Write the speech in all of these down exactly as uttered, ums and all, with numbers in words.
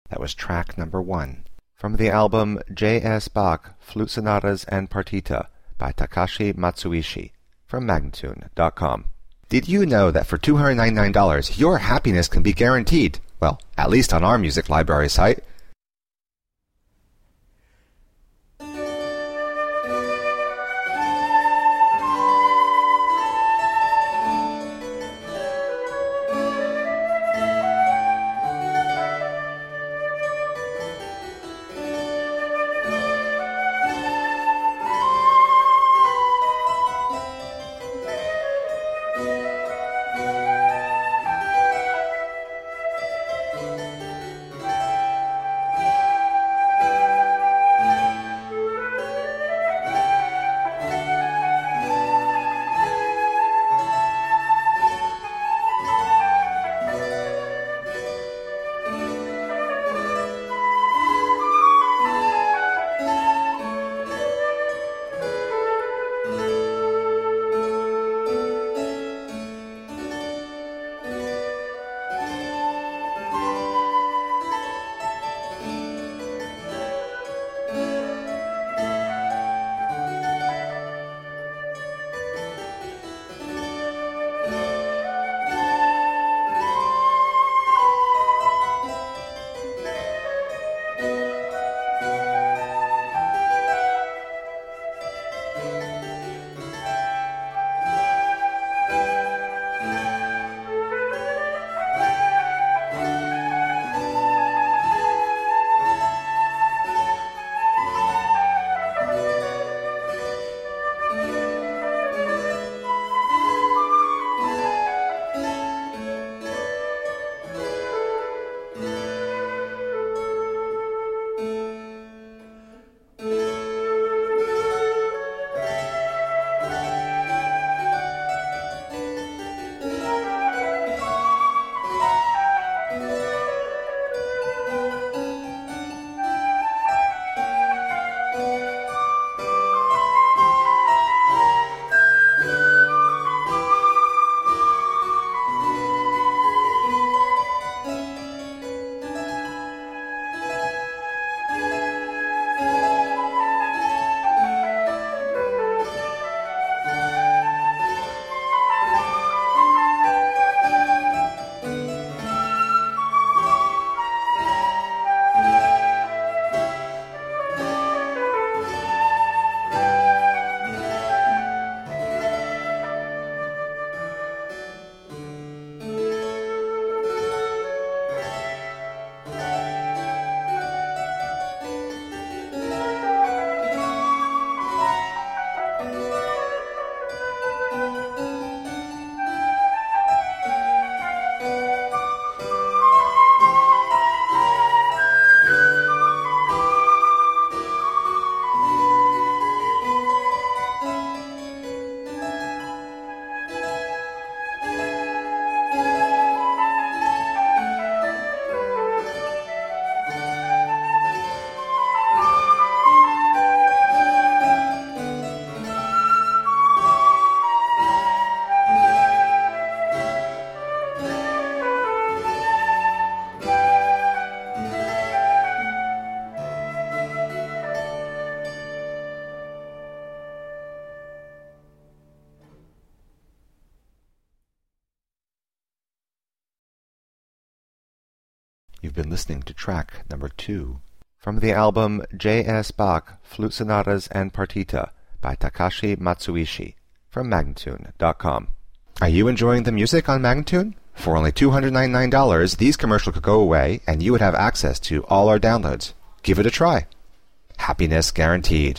That was track number one from the album J S. Bach Flute Sonatas and Partita by Takashi Matsuishi from Magnatune dot com. Did you know that for two hundred ninety-nine dollars your happiness can be guaranteed? Well, at least on our music library site. You've been listening to track number two from the album J S. Bach Flute Sonatas and Partita by Takashi Matsuishi from Magnatune dot com. Are you enjoying the music on Magnatune? For only two hundred ninety-nine dollars, these commercials could go away and you would have access to all our downloads. Give it a try. Happiness guaranteed.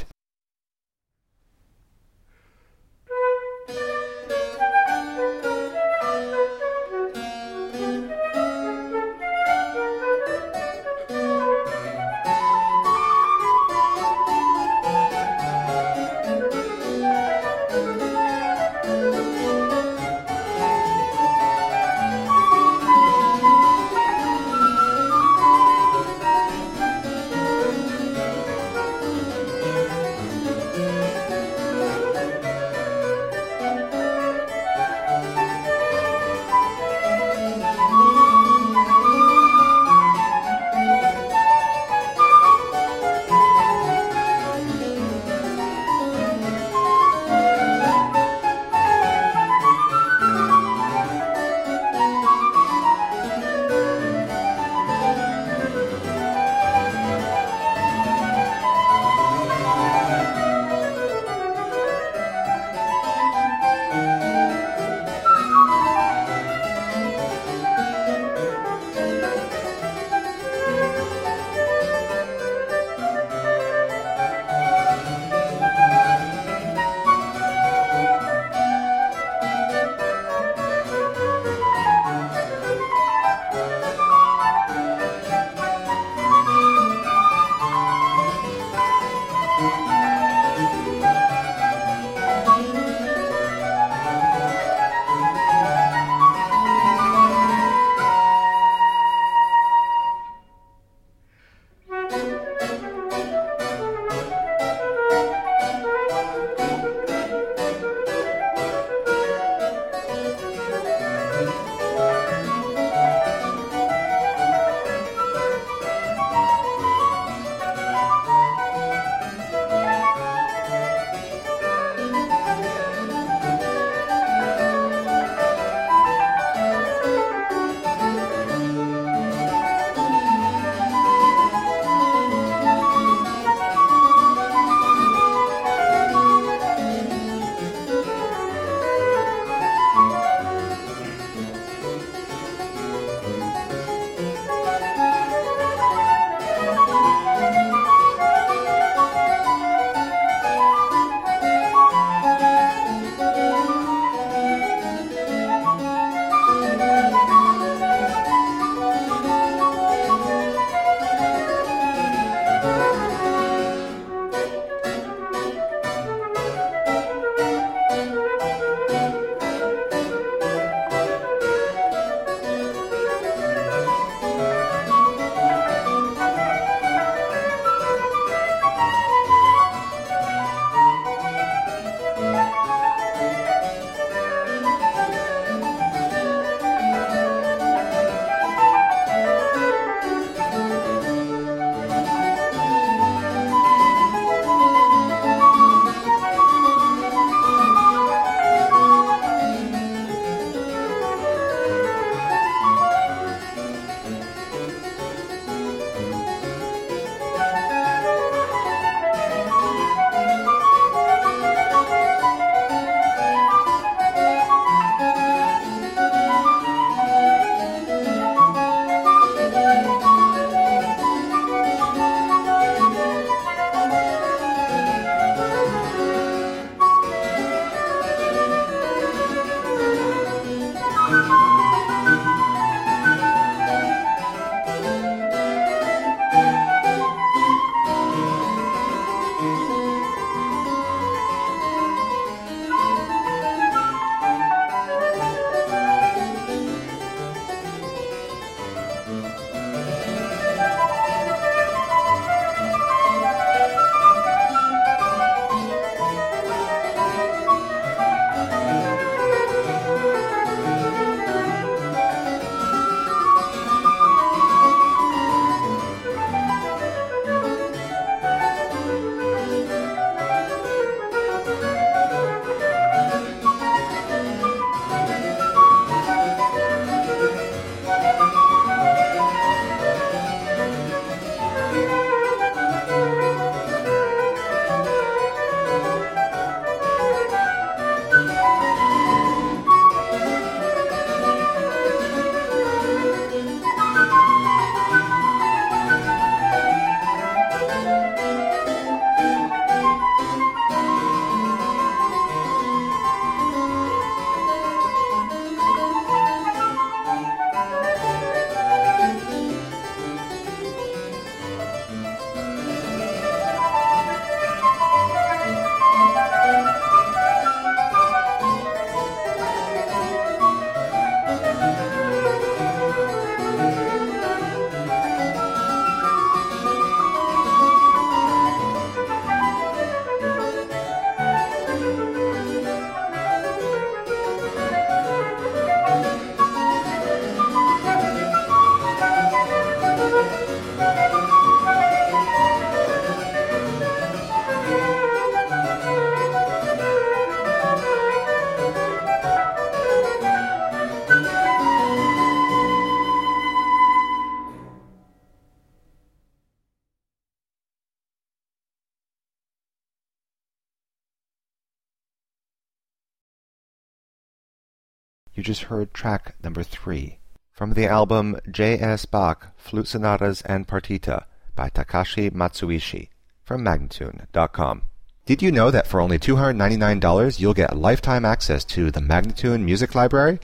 You just heard track number three from the album J S. Bach, Flute Sonatas and Partita by Takashi Matsuishi from Magnatune dot com. Did you know that for only two hundred ninety-nine dollars you'll get lifetime access to the Magnatune Music Library?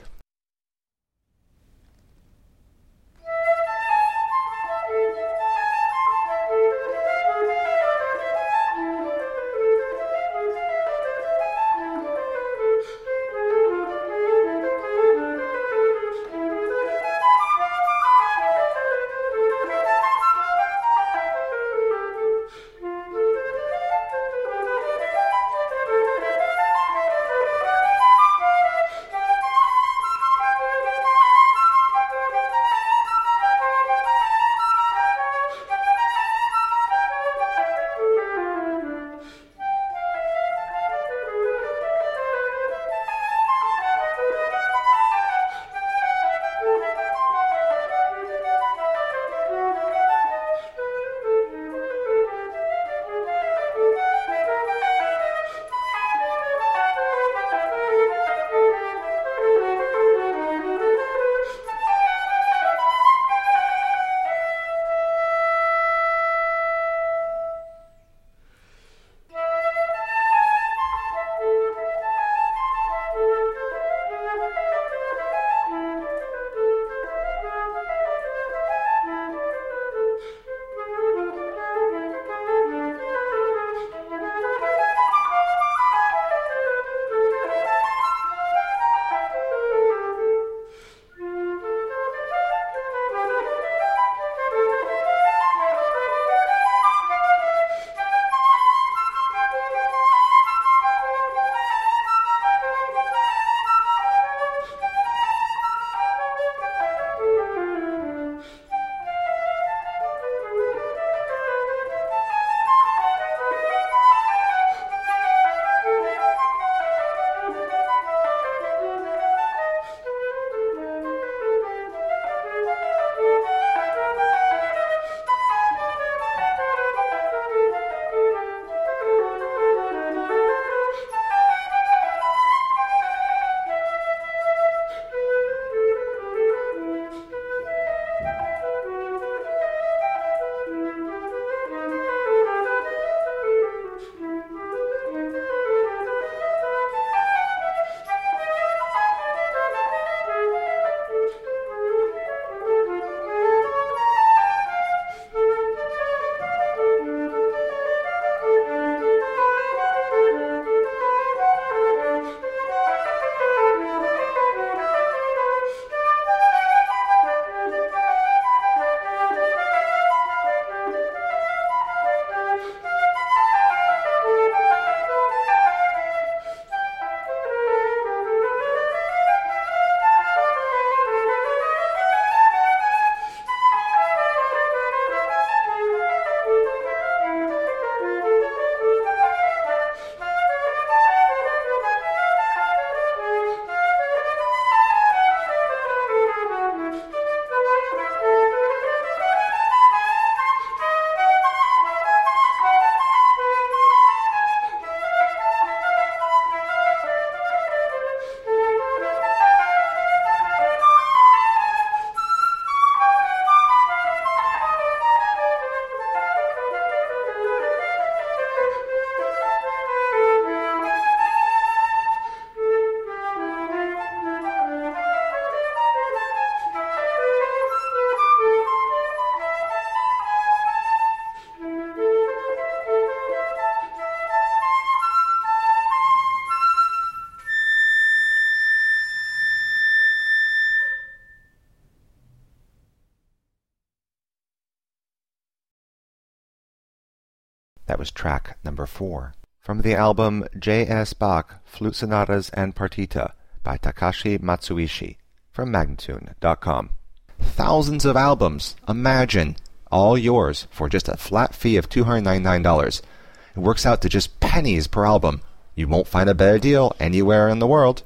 That was track number four from the album J S. Bach, Flute Sonatas and Partita by Takashi Matsuishi from Magnatune dot com. Thousands of albums, imagine, all yours for just a flat fee of two hundred ninety-nine dollars. It works out to just pennies per album. You won't find a better deal anywhere in the world.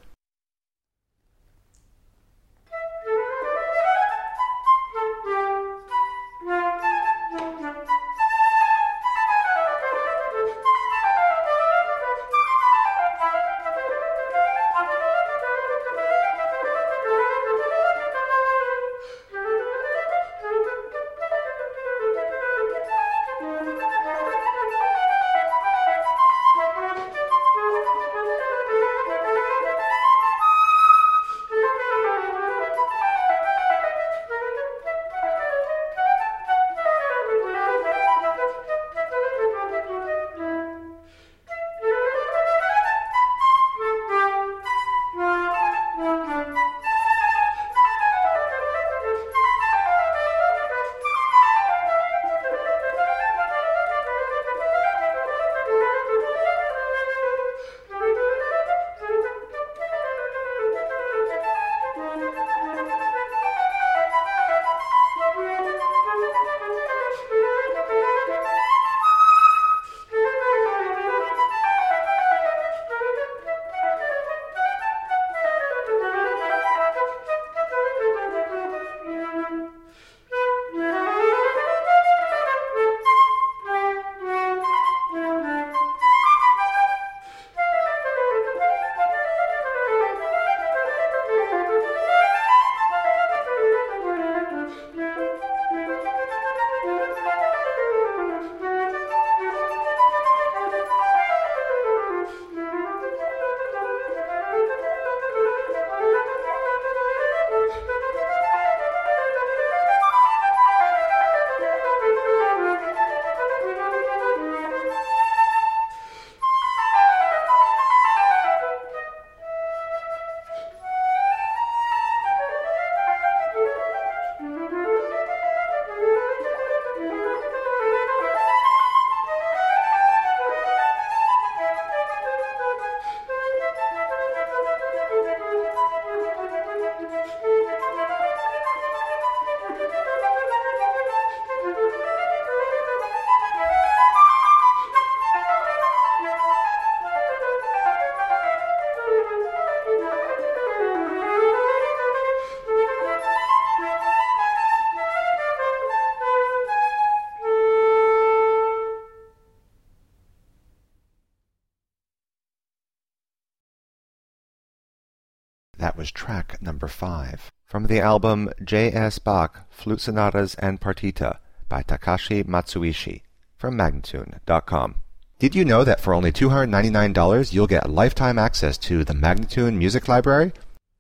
That was track number five from the album J S. Bach Flute Sonatas and Partita by Takashi Matsuishi from Magnatune dot com. Did you know that for only two hundred ninety-nine dollars you'll get lifetime access to the Magnatune Music Library?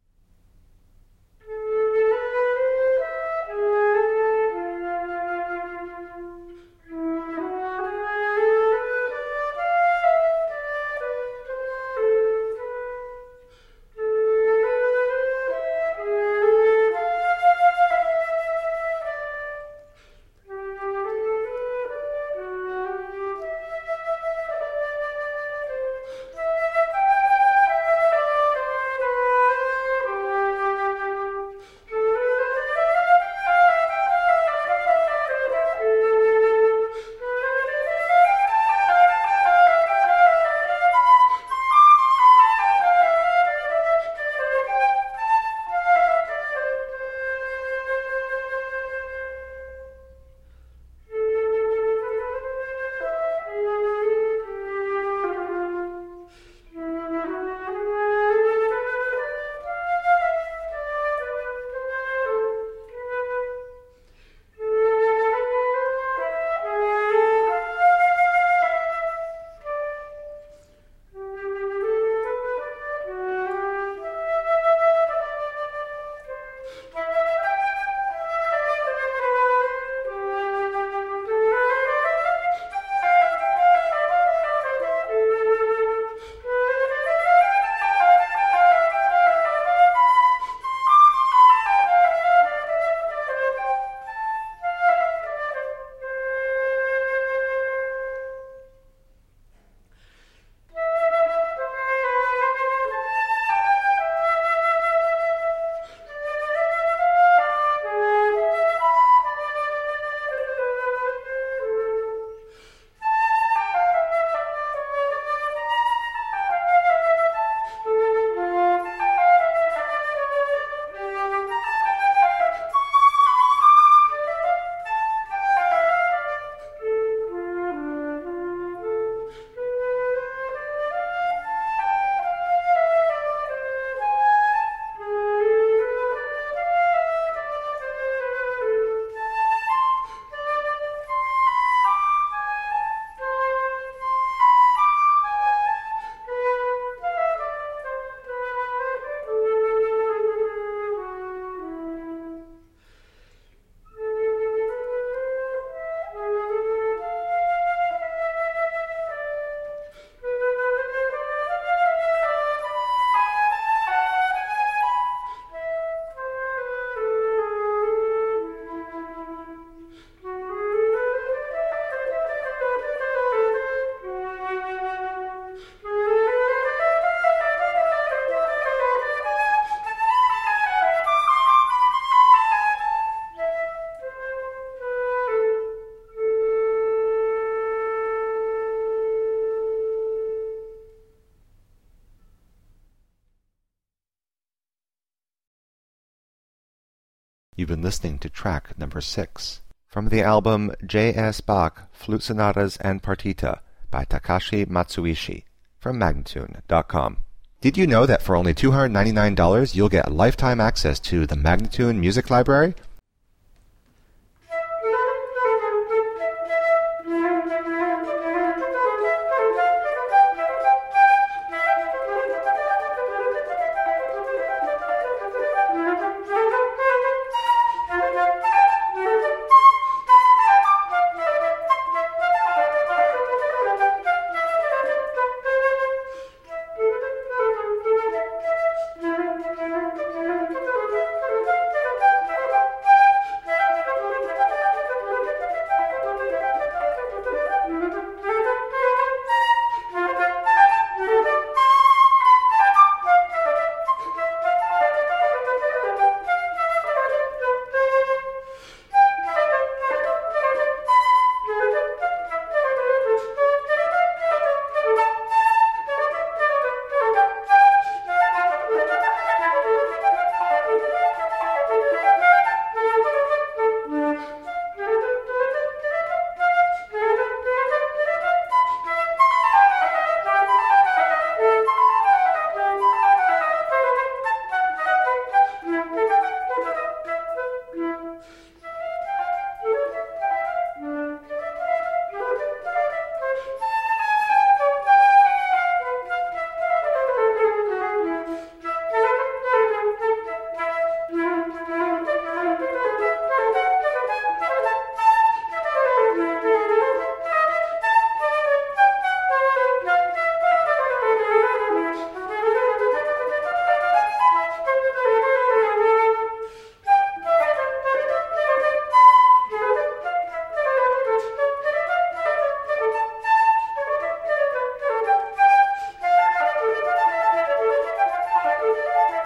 You've been listening to track number six from the album J S. Bach Flute Sonatas and Partita by Takashi Matsuishi from Magnatune dot com. Did you know that for only two hundred ninety-nine dollars you'll get lifetime access to the Magnatune Music Library?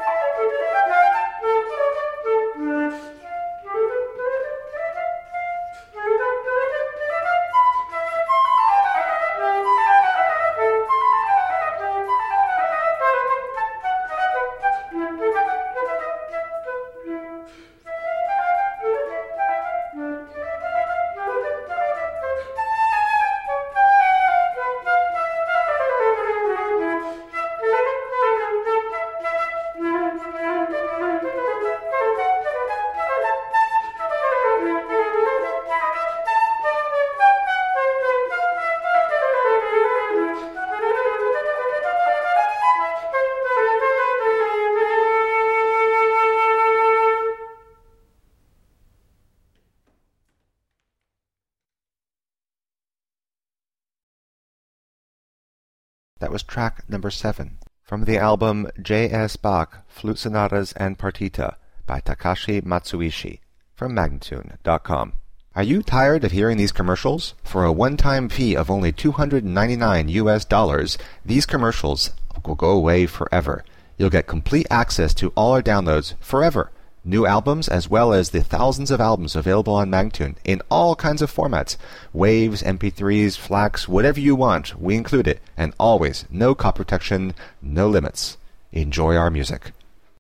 That was track number seven from the album J S. Bach Flute Sonatas and Partita by Takashi Matsuishi from Magnatune dot com. Are you tired of hearing these commercials? For a one-time fee of only two hundred ninety-nine U S dollars, these commercials will go away forever. You'll get complete access to all our downloads forever. New albums as well as the thousands of albums available on Magnatune in all kinds of formats. Waves, M P threes, FLACs, whatever you want, we include it. And always, no copy protection, no limits. Enjoy our music.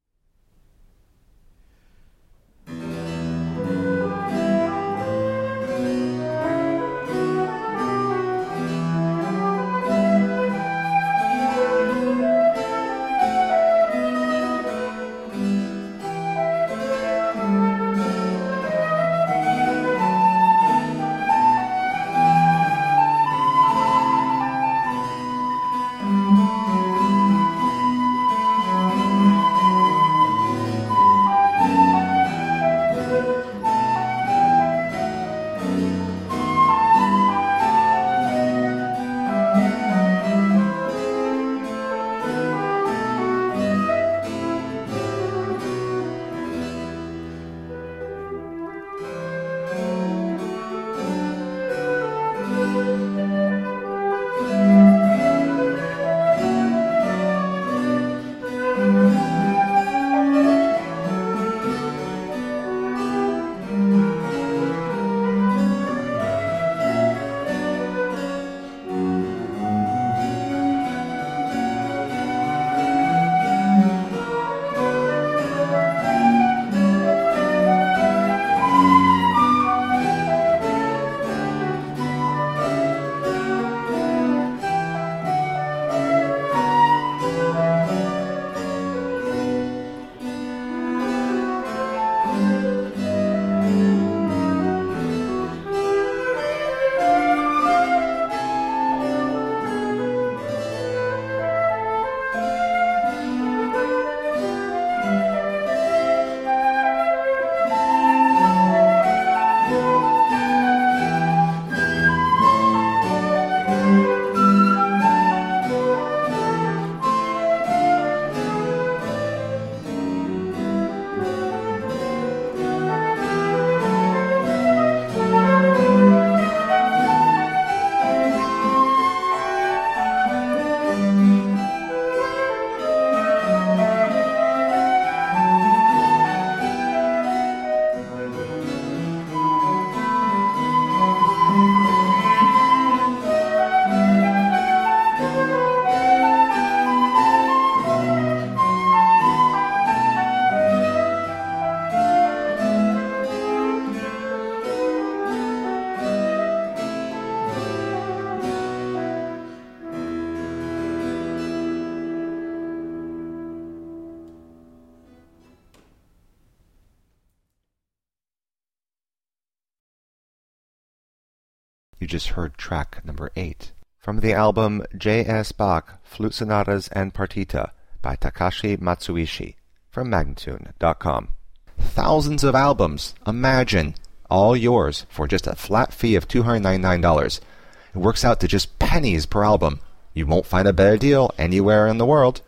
You just heard track number eight from the album J S. Bach Flute Sonatas and Partita by Takashi Matsuishi from Magnatune dot com. Thousands of albums, imagine, all yours for just a flat fee of two hundred ninety-nine dollars. It works out to just pennies per album. You won't find a better deal anywhere in the world.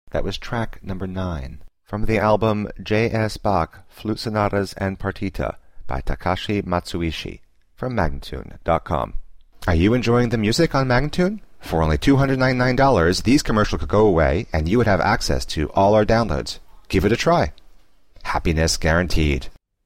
That was track number nine from the album J S. Bach Flute Sonatas and Partita by Takashi Matsuishi from Magnatune dot com. Are you enjoying the music on Magnatune? For only two hundred ninety-nine dollars, these commercials could go away and you would have access to all our downloads. Give it a try. Happiness guaranteed.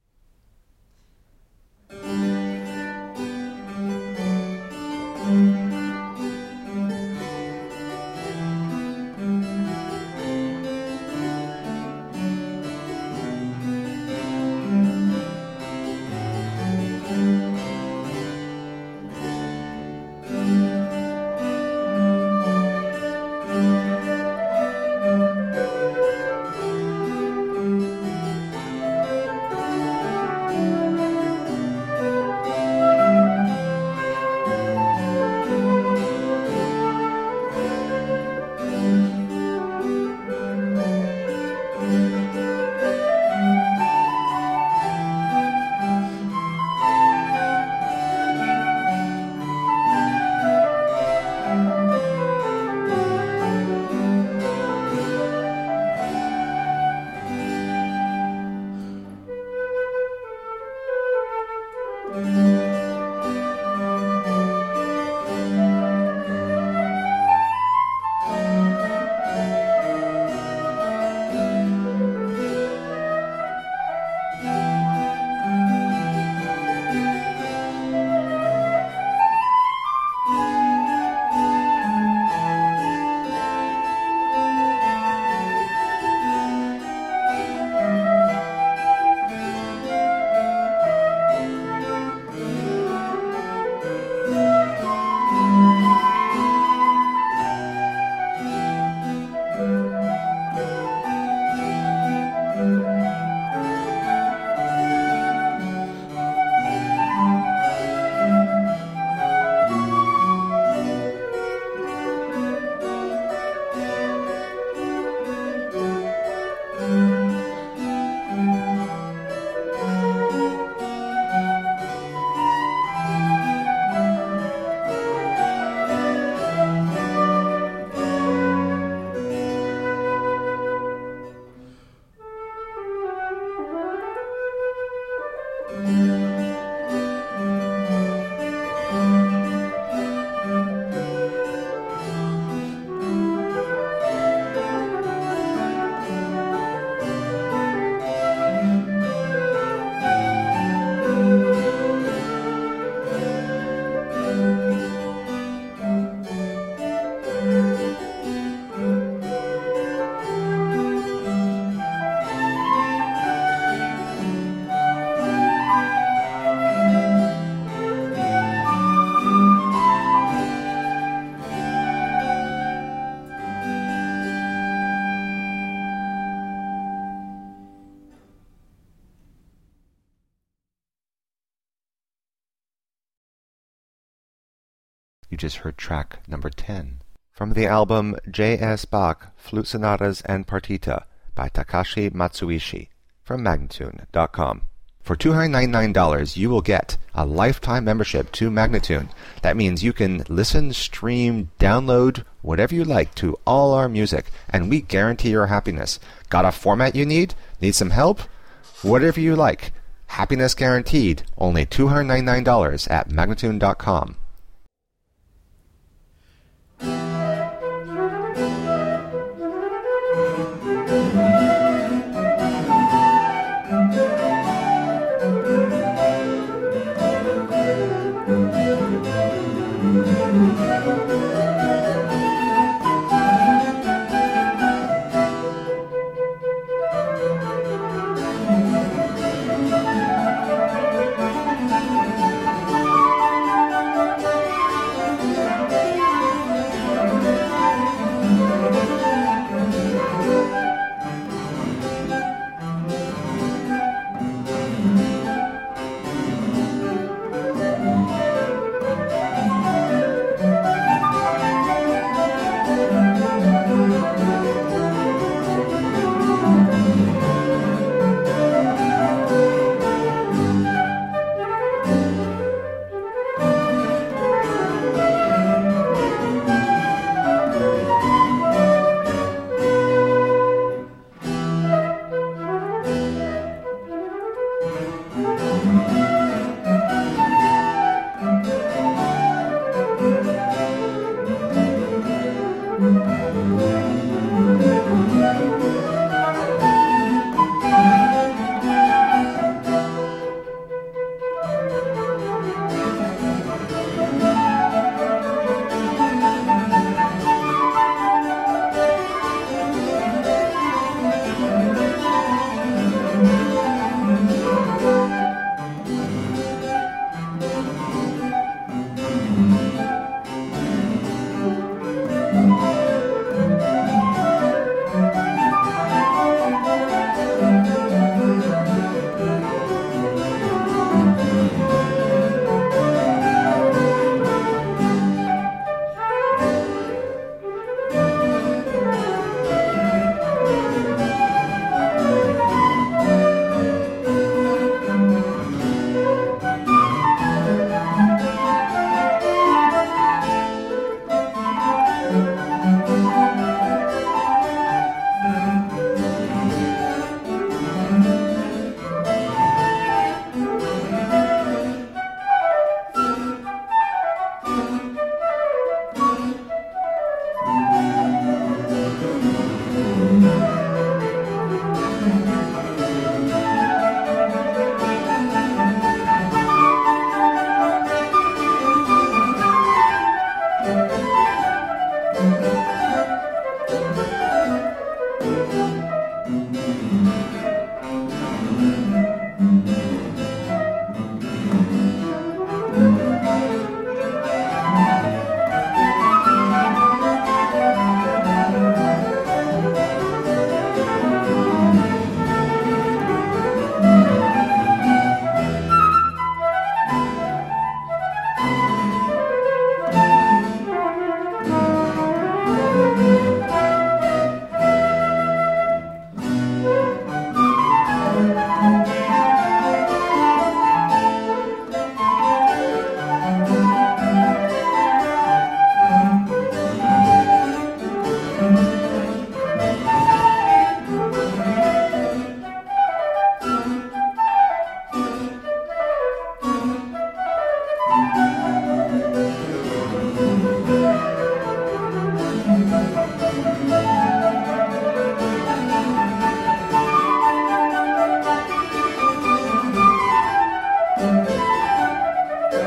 You just heard track number ten from the album J S. Bach Flute Sonatas and Partita by Takashi Matsuishi from Magnatune dot com. For two hundred ninety-nine dollars, you will get a lifetime membership to Magnatune. That means you can listen, stream, download, whatever you like to all our music, and we guarantee your happiness. Got a format you need? Need some help? Whatever you like. Happiness guaranteed. Only two hundred ninety-nine dollars at Magnatune dot com.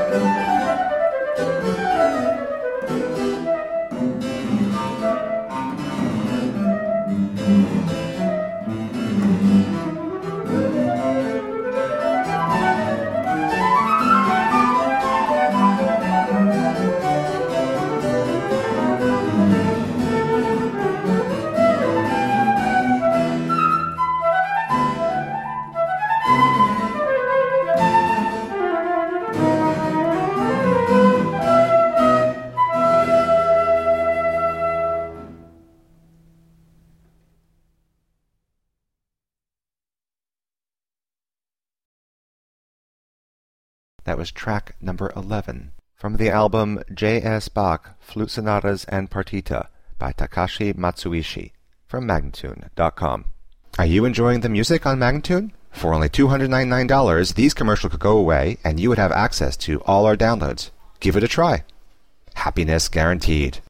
That was track number eleven from the album J S. Bach Flute Sonatas and Partita by Takashi Matsuishi from Magnatune dot com. Are you enjoying the music on Magnatune? For only two hundred ninety-nine dollars, these commercials could go away and you would have access to all our downloads. Give it a try. Happiness guaranteed.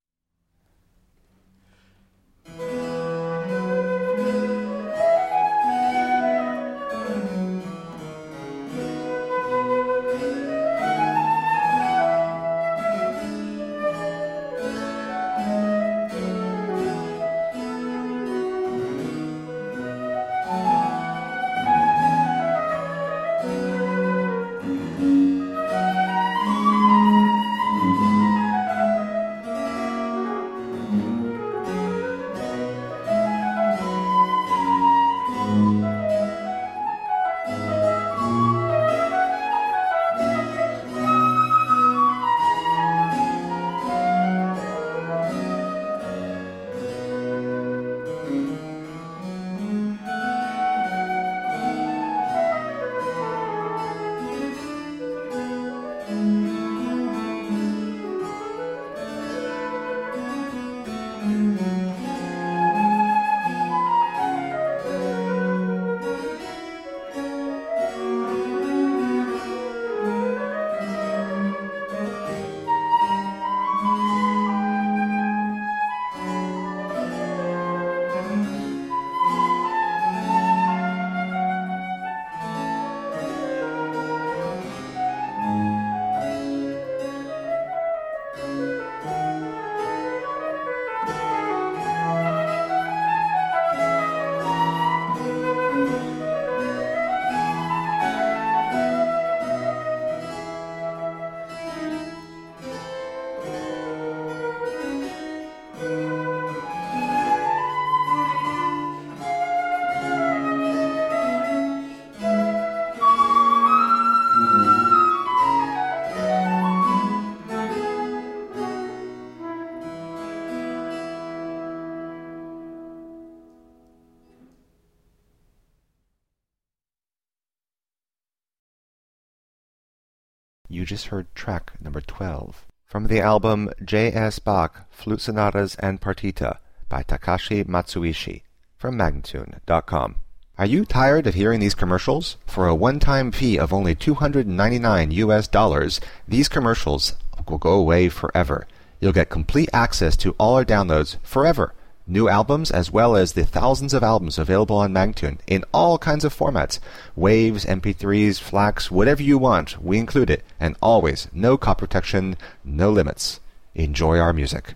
You just heard track number twelve from the album J S. Bach Flute Sonatas and Partita by Takashi Matsuishi from Magnatune dot com. Are you tired of hearing these commercials? For a one-time fee of only two hundred ninety-nine U S dollars, these commercials will go away forever. You'll get complete access to all our downloads forever. New albums as well as the thousands of albums available on Magnatune in all kinds of formats. Waves, M P threes, FLACs, whatever you want, we include it. And always, no copy protection, no limits. Enjoy our music.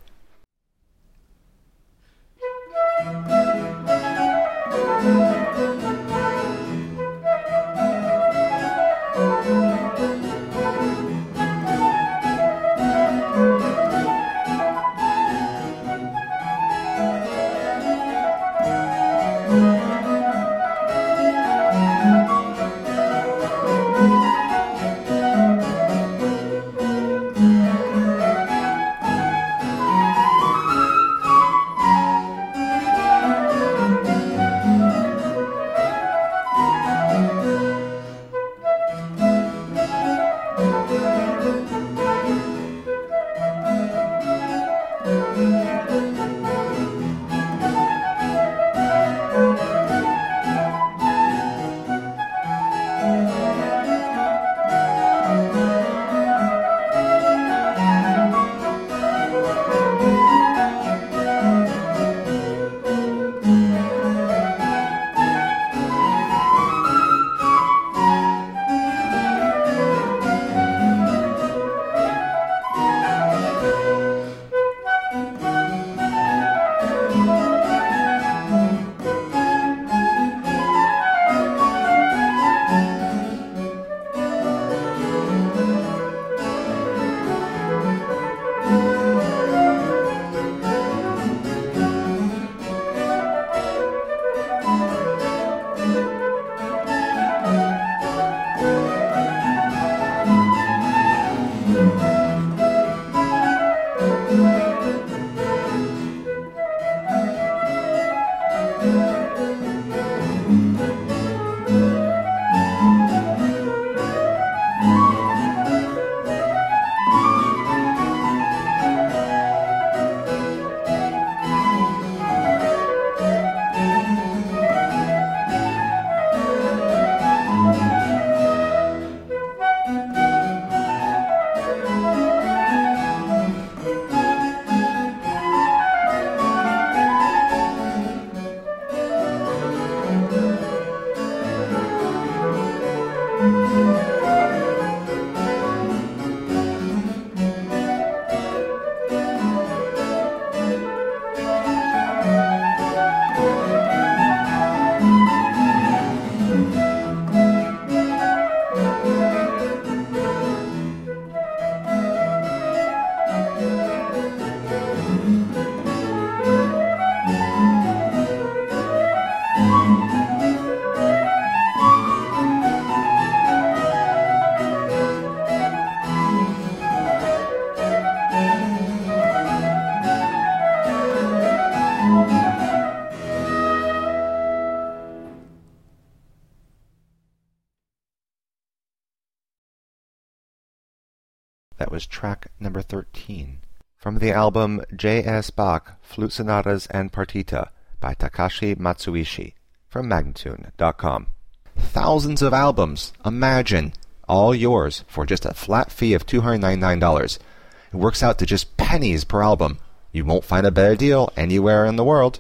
That was track number thirteen. From the album J S. Bach, Flute Sonatas and Partita by Takashi Matsuishi from Magnatune dot com. Thousands of albums, imagine, all yours for just a flat fee of two hundred ninety-nine dollars. It works out to just pennies per album. You won't find a better deal anywhere in the world.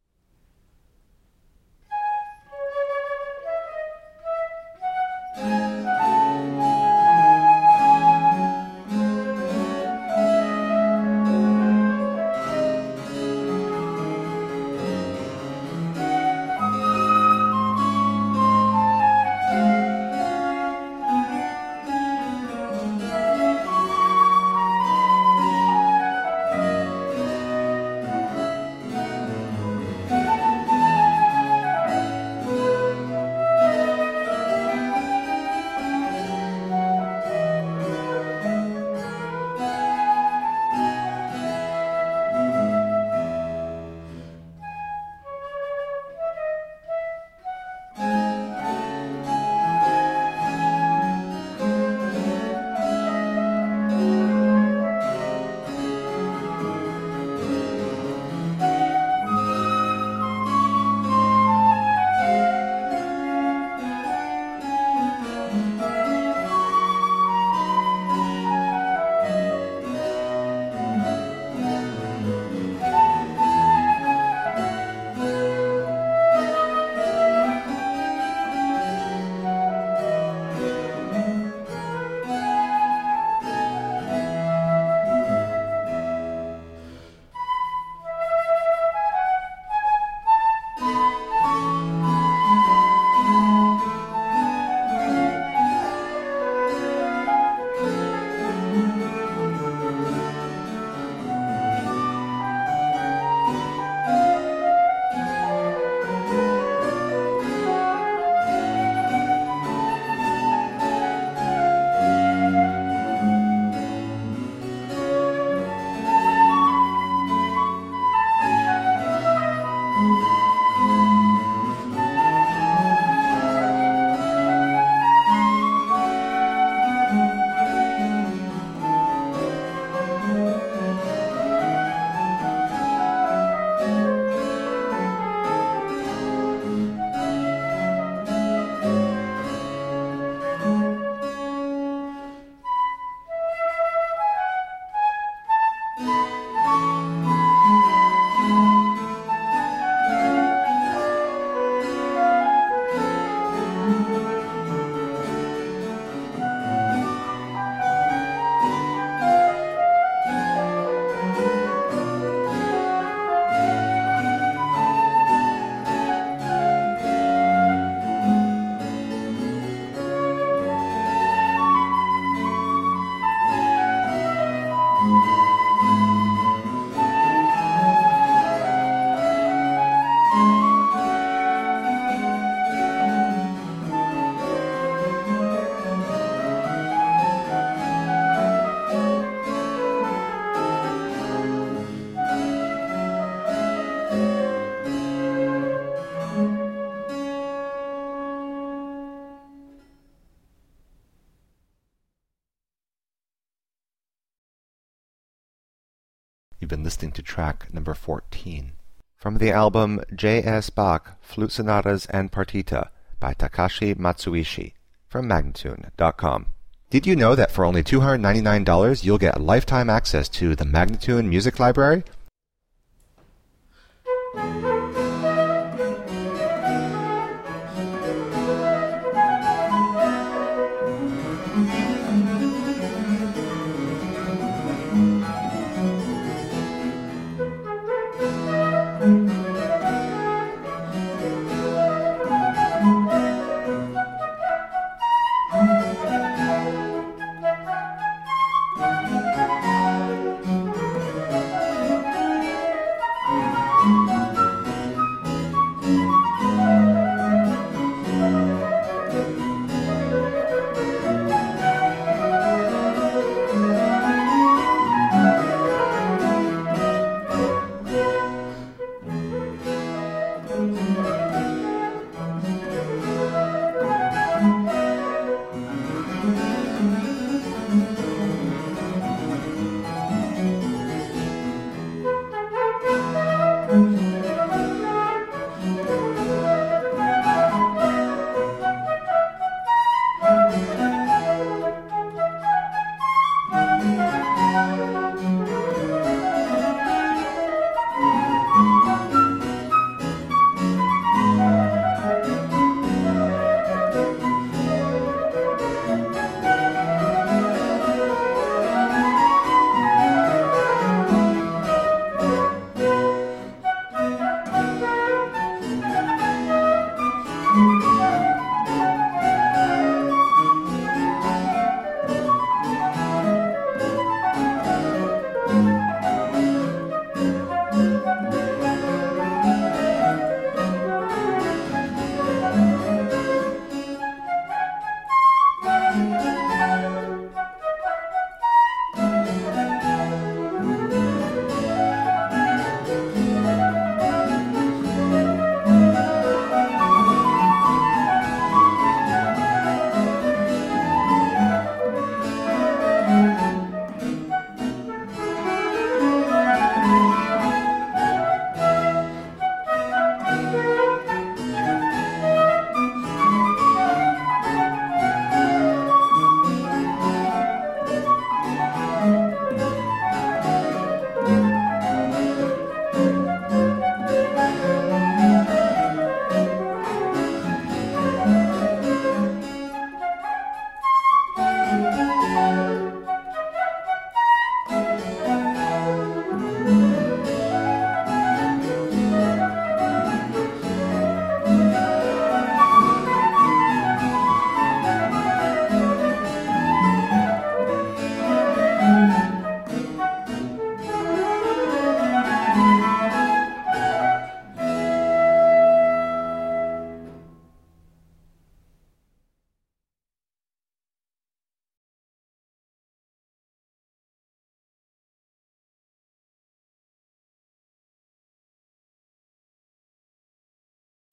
You've been listening to track number fourteen. From the album J S. Bach, Flute Sonatas and Partita by Takashi Matsuishi from Magnatune dot com. Did you know that for only two hundred ninety-nine dollars you'll get lifetime access to the Magnatune Music Library?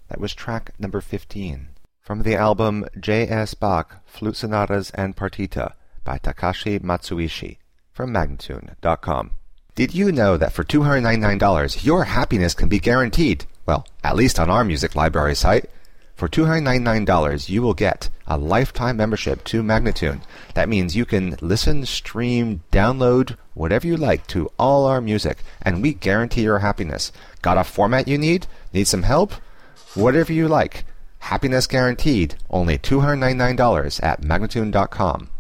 That was track number fifteen. From the album J S. Bach, Flute Sonatas and Partita by Takashi Matsuishi from Magnatune dot com. Did you know that for two hundred ninety-nine dollars your happiness can be guaranteed? Well, at least on our music library site. For two hundred ninety-nine dollars you will get a lifetime membership to Magnatune. That means you can listen, stream, download, whatever you like to all our music, and we guarantee your happiness. Got a format you need? Need some help? Whatever you like. Happiness guaranteed. Only two hundred ninety-nine dollars at Magnatune dot com.